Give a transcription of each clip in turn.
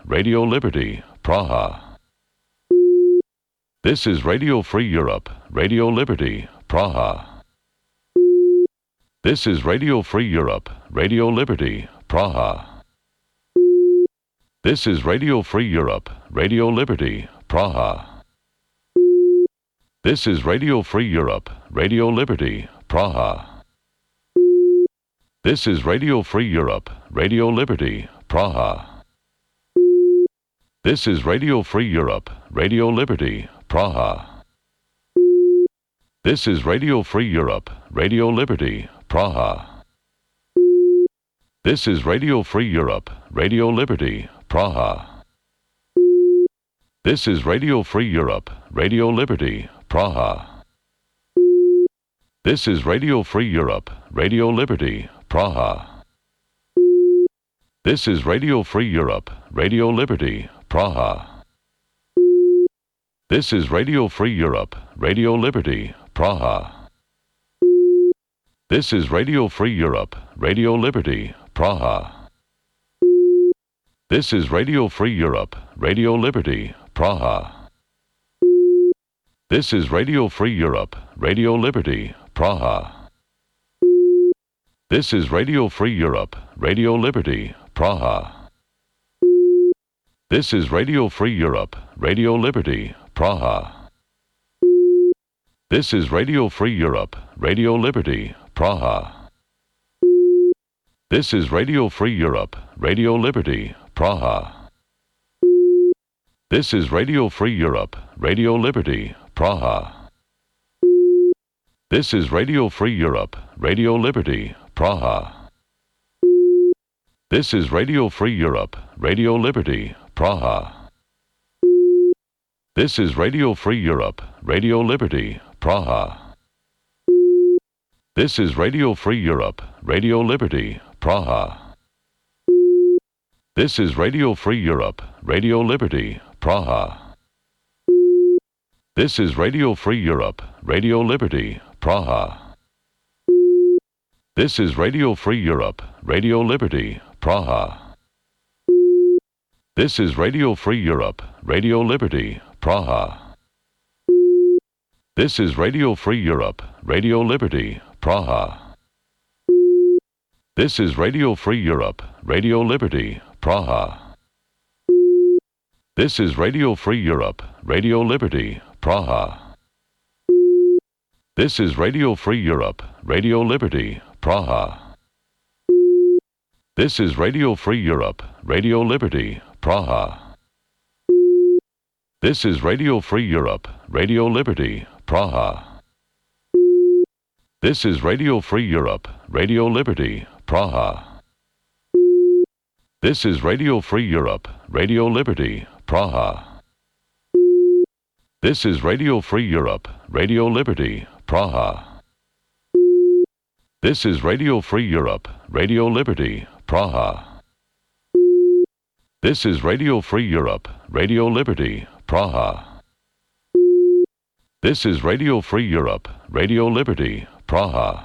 Radio Liberty, Praha. This is Radio Free Europe, Radio Liberty, Praha. This is Radio Free Europe, Radio Liberty, Praha. This is Radio Free Europe, Radio Liberty, Praha. This is Radio Free Europe, Radio Liberty, Praha. This is Radio Free Europe, Radio Liberty, Praha. This is Radio Free Europe, Radio Liberty, Praha. This is Radio Free Europe, Radio Liberty, Praha. This is Radio Free Europe, Radio Liberty, Praha. This is Radio Free Europe, Radio Liberty, Praha. This is Radio Free Europe, Radio Liberty, Praha. This is Radio Free Europe, Radio Liberty, Praha. This is Radio Free Europe, Radio Liberty, Praha. This is Radio Free Europe, Radio Liberty, Praha. This is Radio Free Europe, Radio Liberty, Praha. This is Radio Free Europe, Radio Liberty, Praha. This is Radio Free Europe, Radio Liberty, Praha. This is Radio Free Europe, Radio Liberty, Praha. This is Radio Free Europe, Radio Liberty, Praha. This is Radio Free Europe, Radio Liberty, Praha. This is Radio Free Europe, Radio Liberty, Praha. This is Radio Free Europe, Radio Liberty, Praha. This is Radio Free Europe, Radio Liberty, Praha. This is Radio Free Europe, Radio Liberty, Praha. This is Radio Free Europe, Radio Liberty, Praha. This is Radio Free Europe, Radio Liberty, Praha. This is Radio Free Europe, Radio Liberty, Praha. This is Radio Free Europe, Radio Liberty, Praha. This is Radio Free Europe, Radio Liberty, Praha. This is Radio Free Europe, Radio Liberty, Praha. This is Radio Free Europe, Radio Liberty, Praha. This is Radio Free Europe, Radio Liberty, Praha. This is Radio Free Europe, Radio Liberty, Praha. This is Radio Free Europe, Radio Liberty, Praha. This is Radio Free Europe, Radio Liberty, Praha. This is Radio Free Europe, Radio Liberty, Praha. This is Radio Free Europe, Radio Liberty, Praha. This is Radio Free Europe, Radio Liberty, Praha. This is Radio Free Europe, Radio Liberty, Praha. This is Radio Free Europe, Radio Liberty, Praha. This is Radio Free Europe, Radio Liberty, Praha.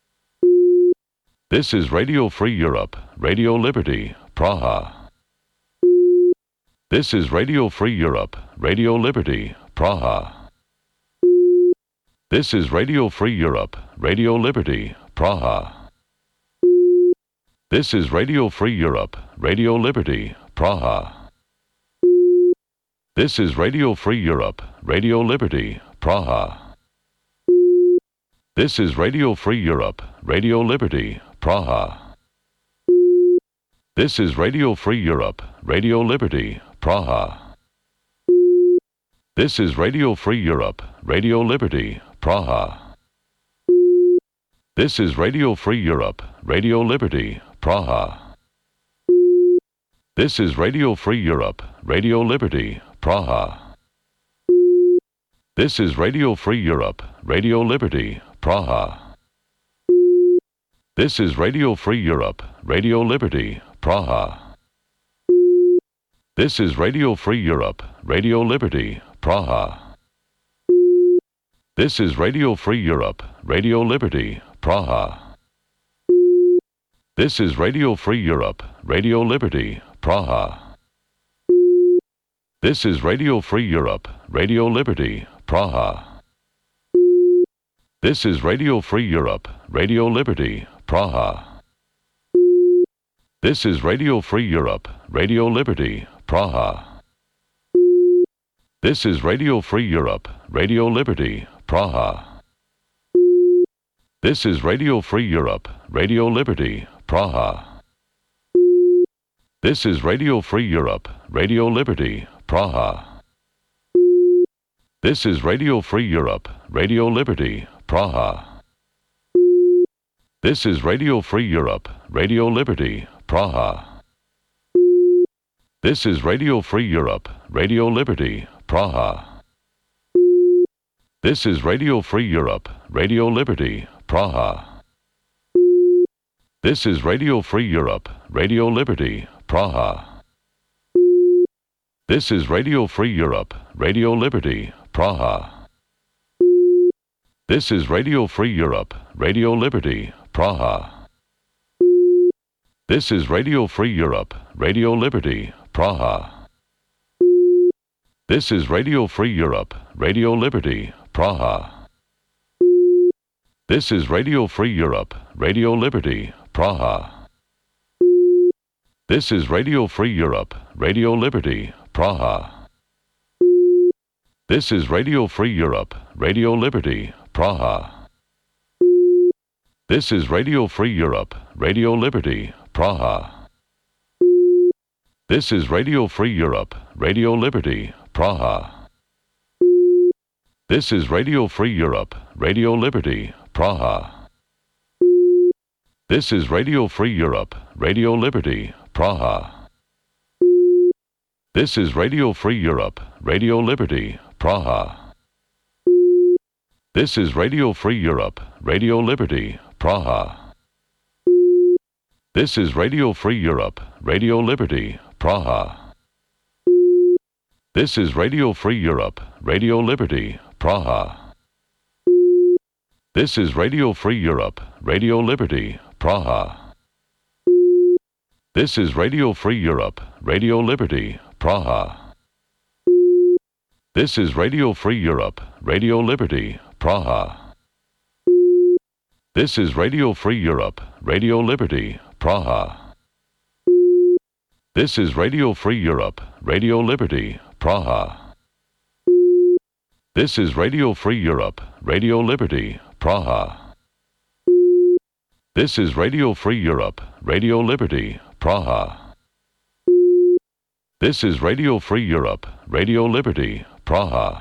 This is Radio Free Europe, Radio Liberty, Praha. This is Radio Free Europe, Radio Liberty, Praha. This is Radio Free Europe, Radio Liberty, Praha. This is Radio Free Europe, Radio Liberty, Praha. This is Radio Free Europe, Radio Liberty, Praha. This is Radio Free Europe, Radio Liberty, Praha. This is Radio Free Europe, Radio Liberty, Praha. This is Radio Free Europe, Radio Liberty, Praha. This is Radio Free Europe, Radio Liberty, Praha. This is Radio Free Europe, Radio Liberty, Praha. This is Radio Free Europe, Radio Liberty, Praha. This is Radio Free Europe, Radio Liberty, Praha. This is Radio Free Europe, Radio Liberty, Praha. This is Radio Free Europe, Radio Liberty, Praha. This is Radio Free Europe, Radio Liberty, Praha. This is Radio Free Europe, Radio Liberty, Praha. This is Radio Free Europe, Radio Liberty, Praha. This is Radio Free Europe, Radio Liberty, Praha. This is Radio Free Europe, Radio Liberty, Praha. This is Radio Free Europe, Radio Liberty, Praha. This is Radio Free Europe, Radio Liberty, Praha. This is Radio Free Europe, Radio Liberty, Praha. This is Radio Free Europe, Radio Liberty, Praha. This is Radio Free Europe, Radio Liberty, Praha. This is Radio Free Europe, Radio Liberty, Praha. This is Radio Free Europe, Radio Liberty, Praha. This is Radio Free Europe, Radio Liberty, Praha. This is Radio Free Europe, Radio Liberty, Praha. This is Radio Free Europe, Radio Liberty, Praha. This is Radio Free Europe, Radio Liberty, Praha. This is Radio Free Europe, Radio Liberty, Praha. This is Radio Free Europe, Radio Liberty, Praha. This is Radio Free Europe, Radio Liberty, Praha. This is Radio Free Europe, Radio Liberty, Praha. This is Radio Free Europe, Radio Liberty, Praha. This is Radio Free Europe, Radio Liberty, Praha. This is Radio Free Europe, Radio Liberty, Praha. This is Radio Free Europe, Radio Liberty, Praha. This is Radio Free Europe, Radio Liberty, Praha. This is Radio Free Europe, Radio Liberty, Praha. This is Radio Free Europe, Radio Liberty, Praha. This is Radio Free Europe, Radio Liberty, Praha. This is Radio Free Europe, Radio Liberty, Praha. This is Radio Free Europe, Radio Liberty, Praha. This is Radio Free Europe, Radio Liberty, Praha. This is Radio Free Europe, Radio Liberty, Praha. This is Radio Free Europe, Radio Liberty, Praha. This is Radio Free Europe, Radio Liberty, Praha. This is Radio Free Europe, Radio Liberty, Praha.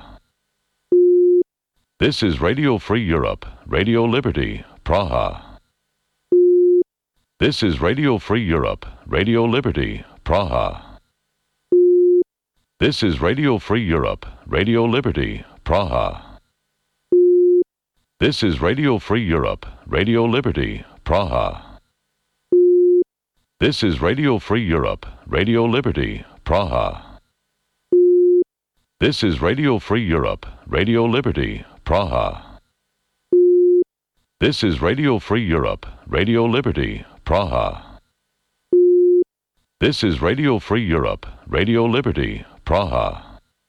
This is Radio Free Europe, Radio Liberty, Praha. This is Radio Free Europe, Radio Liberty, Praha. This is Radio Free Europe, Radio Liberty, Praha. This is Radio Free Europe, Radio Liberty, Praha. This is Radio Free Europe, Radio Liberty, Praha. This is Radio Free Europe, Radio Liberty, Praha. This is Radio Free Europe, Radio Liberty, Praha. This is Radio Free Europe, Radio Liberty, Praha.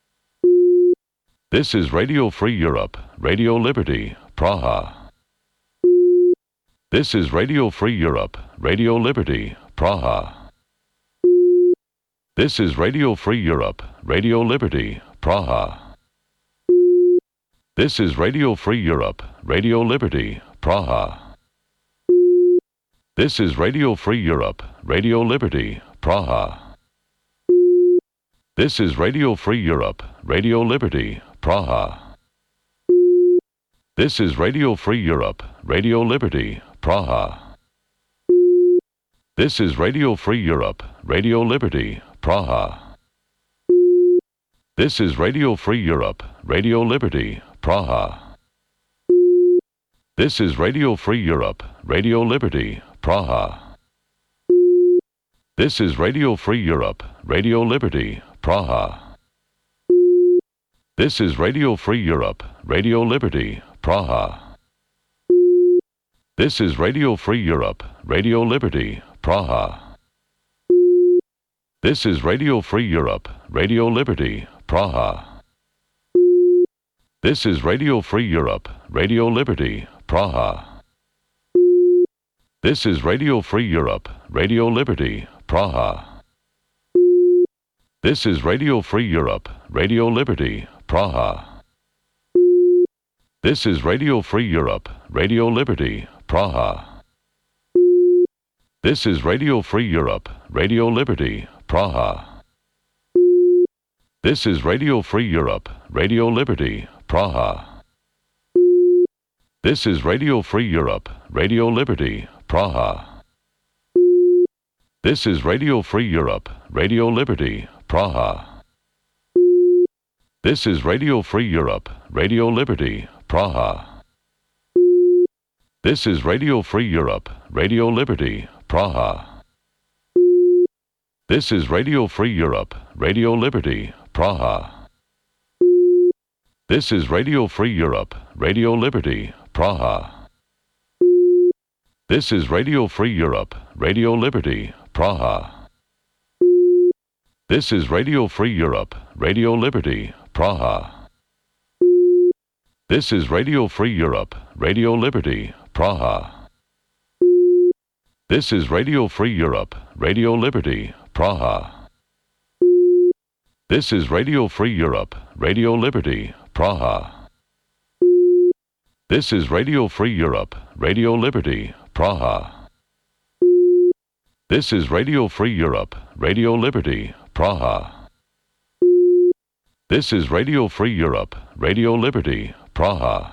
This is Radio Free Europe, Radio Liberty, Praha. This is Radio Free Europe, Radio Liberty, Praha. This is Radio Free Europe, Radio Liberty, Praha. This is Radio Free Europe, Radio Liberty, Praha. This is Radio Free Europe, Radio Liberty, Praha. This is Radio Free Europe, Radio Liberty, Praha. This is Radio Free Europe, Radio Liberty, Praha. This is Radio Free Europe, Radio Liberty, Praha. This is Radio Free Europe, Radio Liberty, Praha. This is Radio Free Europe, Radio Liberty, Praha. This is Radio Free Europe, Radio Liberty, Praha. This is Radio Free Europe, Radio Liberty, Praha. This is Radio Free Europe, Radio Liberty, Praha. This is Radio Free Europe, Radio Liberty, Praha. This is Radio Free Europe, Radio Liberty, Praha. This is Radio Free Europe, Radio Liberty, Praha. This is Radio Free Europe, Radio Liberty, Praha. This is Radio Free Europe, Radio Liberty, Praha. This is Radio Free Europe, Radio Liberty, Praha. This is Radio Free Europe, Radio Liberty, Praha. This is Radio Free Europe, Radio Liberty, Praha. This is Radio Free Europe, Radio Liberty, Praha. This is Radio Free Europe, Radio Liberty, Praha. This is Radio Free Europe, Radio Liberty, Praha. This is Radio Free Europe, Radio Liberty, Praha. This is Radio Free Europe, Radio Liberty, Praha. This is Radio Free Europe, Radio Liberty, Praha. This is Radio Free Europe, Radio Liberty, Praha. This is Radio Free Europe, Radio Liberty, Praha. This is Radio Free Europe, Radio Liberty, Praha. This is Radio Free Europe, Radio Liberty, Praha. This is Radio Free Europe, Radio Liberty, Praha. This is Radio Free Europe, Radio Liberty, Praha. This is Radio Free Europe, Radio Liberty, Praha.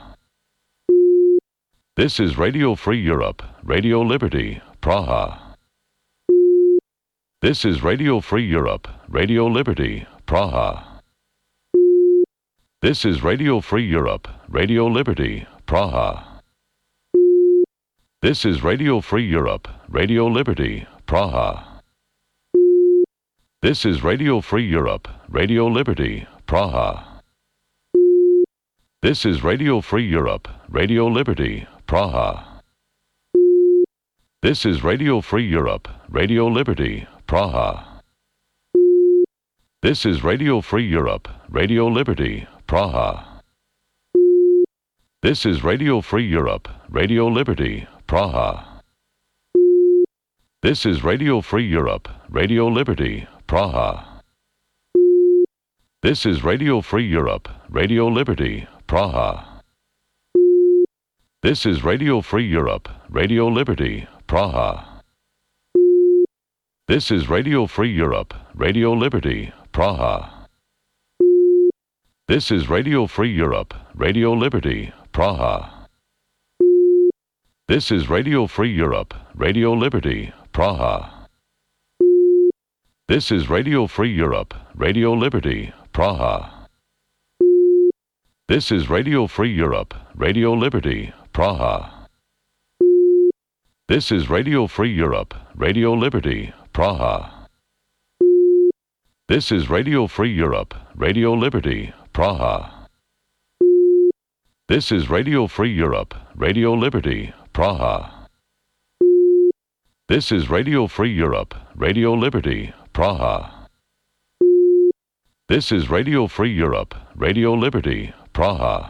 This is Radio Free Europe, Radio Liberty, Praha. This is Radio Free Europe, Radio Liberty, Praha. This is Radio Free Europe, Radio Liberty, Praha. This is Radio Free Europe, Radio Liberty, Praha. This is Radio Free Europe, Radio Liberty, Praha. This is Radio Free Europe, Radio Liberty, Praha. This is Radio Free Europe, Radio Liberty, Praha. This is Radio Free Europe, Radio Liberty, Praha. This is Radio Free Europe, Radio Liberty, Praha. This is Radio Free Europe, Radio Liberty, Praha. This is Radio Free Europe, Radio Liberty, Praha. This is Radio Free Europe, Radio Liberty, Praha. This is Radio Free Europe, Radio Liberty, Praha. This is Radio Free Europe, Radio Liberty, Praha. This is Radio Free Europe, Radio Liberty, Praha. This is Radio Free Europe, Radio Liberty, Praha. This is Radio Free Europe, Radio Liberty, Praha. This is Radio Free Europe, Radio Liberty, Praha. This is Radio Free Europe, Radio Liberty, Praha. This is Radio Free Europe, Radio Liberty, Praha. This is Radio Free Europe, Radio Liberty, Praha. This is Radio Free Europe, Radio Liberty, Praha.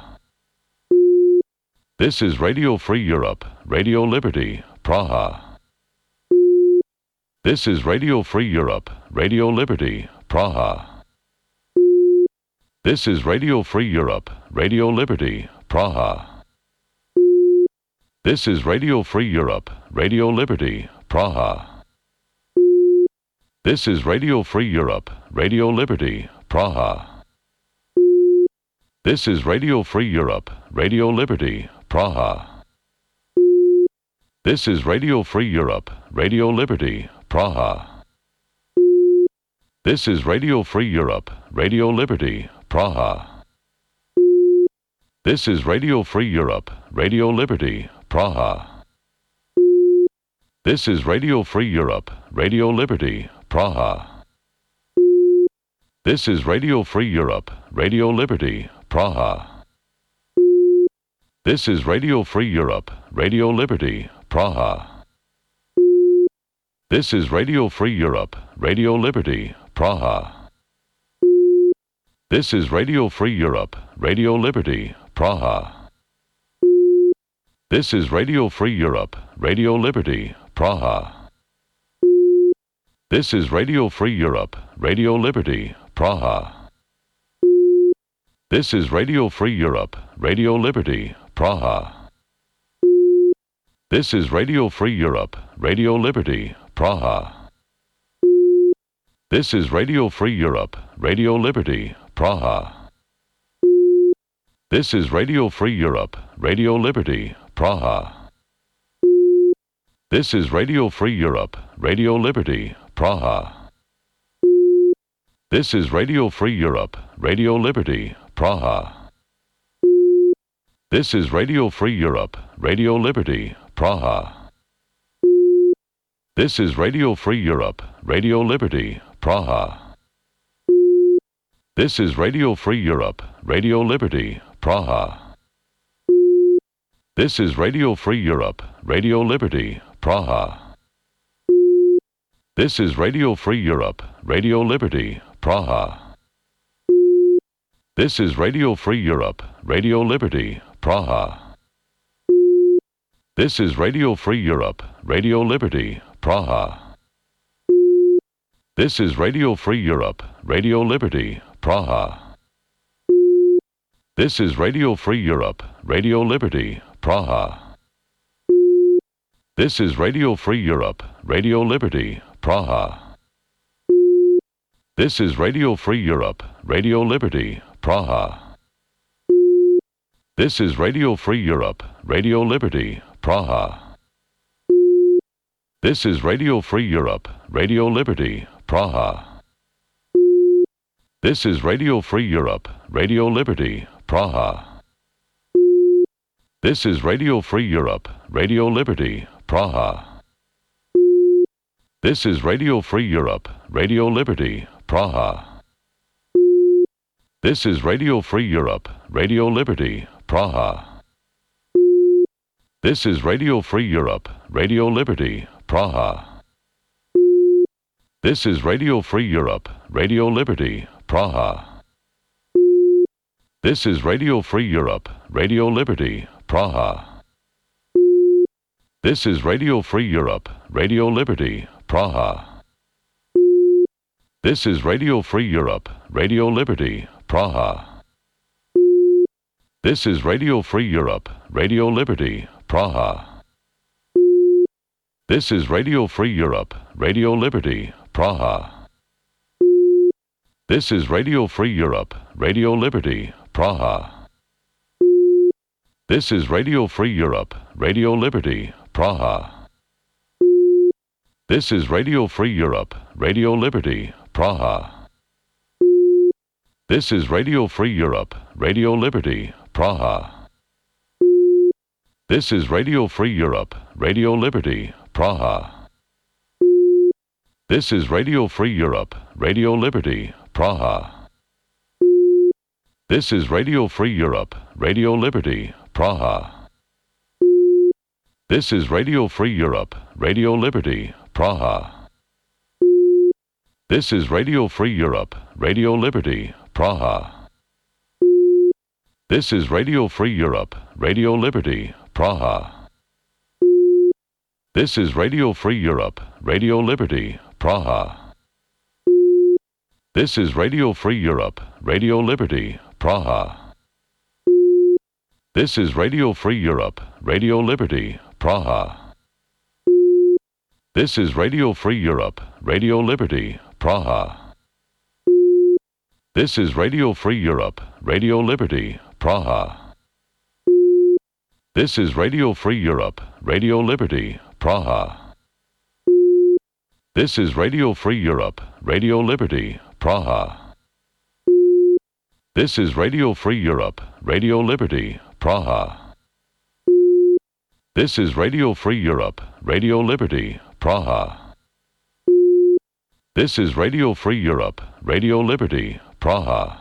This is Radio Free Europe, Radio Liberty, Praha. This is Radio Free Europe, Radio Liberty, Praha. This is Radio Free Europe, Radio Liberty, Praha. This is Radio Free Europe, Radio Liberty, Praha. This is Radio Free Europe, Radio Liberty, Praha. This is Radio Free Europe, Radio Liberty, Praha. This is Radio Free Europe, Radio Liberty, Praha. This is Radio Free Europe, Radio Liberty, Praha. This is Radio Free Europe, Radio Liberty, Praha. This is Radio Free Europe, Radio Liberty, Praha. This is Radio Free Europe, Radio Liberty, Praha. This is Radio Free Europe, Radio Liberty, Praha. This is Radio Free Europe, Radio Liberty, Praha. This is Radio Free Europe, Radio Liberty, Praha. This is Radio Free Europe, Radio Liberty, Praha. This is Radio Free Europe, Radio Liberty, Praha. This is Radio Free Europe, Radio Liberty, Praha. This is Radio Free Europe, Radio Liberty, Praha. This is Radio Free Europe, Radio Liberty, Praha. This is Radio Free Europe, Radio Liberty, Praha. This is Radio Free Europe, Radio Liberty, Praha. This is Radio Free Europe, Radio Liberty, Praha. This is Radio Free Europe, Radio Liberty, Praha. This is Radio Free Europe, Radio Liberty, Praha. This is Radio Free Europe, Radio Liberty, Praha. This is Radio Free Europe, Radio Liberty, Praha. This is Radio Free Europe, Radio Liberty, Praha. This is Radio Free Europe, Radio Liberty, Praha. This is Radio Free Europe, Radio Liberty, Praha. This is Radio Free Europe, Radio Liberty, Praha. This is Radio Free Europe, Radio Liberty, Praha. This is Radio Free Europe, Radio Liberty, Praha. This is Radio Free Europe, Radio Liberty, Praha. This is Radio Free Europe, Radio Liberty, Praha. This is Radio Free Europe, Radio Liberty, Praha. This is Radio Free Europe, Radio Liberty, Praha. This is Radio Free Europe, Radio Liberty, Praha. This is Radio Free Europe, Radio Liberty, Praha. This is Radio Free Europe, Radio Liberty, Praha. This is Radio Free Europe, Radio Liberty, Praha. This is Radio Free Europe, Radio Liberty, Praha. This is Radio Free Europe, Radio Liberty, Praha. This is Radio Free Europe, Radio Liberty, Praha. This is Radio Free Europe, Radio Liberty, Praha. This is Radio Free Europe, Radio Liberty, Praha. This is Radio Free Europe, Radio Liberty, Praha. This is Radio Free Europe, Radio Liberty, Praha. This is Radio Free Europe, Radio Liberty, Praha. This is Radio Free Europe, Radio Liberty, Praha. This is Radio Free Europe, Radio Liberty, Praha. This is Radio Free Europe, Radio Liberty, Praha. This is Radio Free Europe, Radio Liberty, Praha. This is Radio Free Europe, Radio Liberty, Praha. This is Radio Free Europe, Radio Liberty, Praha. This is Radio Free Europe, Radio Liberty, Praha. This is Radio Free Europe, Radio Liberty, Praha. This is Radio Free Europe, Radio Liberty, Praha. This is Radio Free Europe, Radio Liberty, Praha. This is Radio Free Europe, Radio Liberty, Praha. This is Radio Free Europe, Radio Liberty, Praha. This is Radio Free Europe, Radio Liberty, Praha. This is Radio Free Europe, Radio Liberty, Praha. This is Radio Free Europe, Radio Liberty, Praha. This is Radio Free Europe, Radio Liberty, Praha. This is Radio Free Europe, Radio Liberty, Praha. This is Radio Free Europe, Radio Liberty, Praha.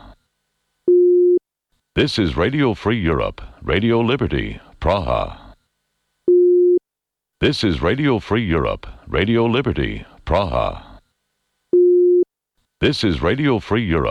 This is Radio Free Europe, Radio Liberty, Praha. This is Radio Free Europe, Radio Liberty, Praha. This is Radio Free Europe.